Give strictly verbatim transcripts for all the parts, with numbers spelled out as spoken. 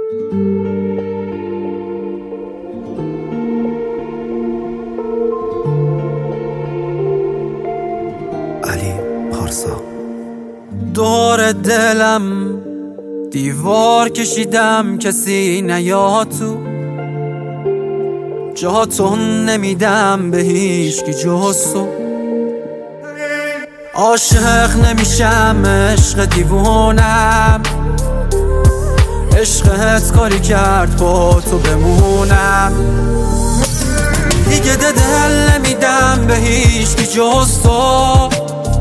علی پارسا. دور دلم دیوار کشیدم کسی نیاد تو، جاتون نمیدم به هیچ کی جز تو. عاشق نمیشم عشق دیوونم، عشقت کاری کرد با تو بمونم. دیگه دل نمیدم به هیچ کی جز تو،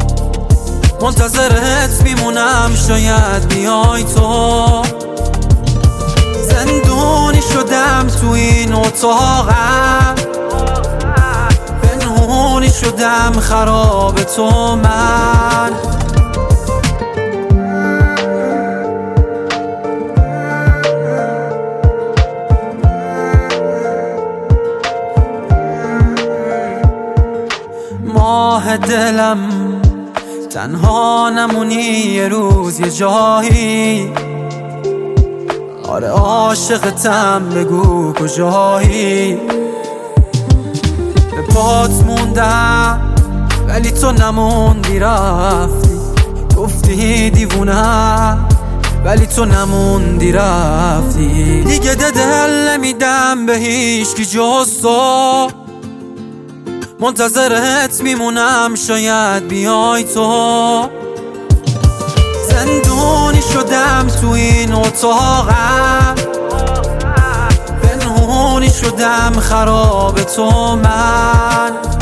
منتظرت میمونم شاید بیای تو. زندونی شدم تو این اتاقم، پنهونی شدم خراب تو من. ماه دلم تنها نمونی یه روز یه جایی، آره عاشقتم بگو کجایی. به پات موندم ولی تو نموندی رفتی، گفتی دیوونم ولی تو نموندی رفتی. دیگه دل نمیدم به هیچ کی جز تو، منتظرت میمونم شاید بیای تو. زندونی شدم تو این اتاقم، پنهونی شدم خراب تو من.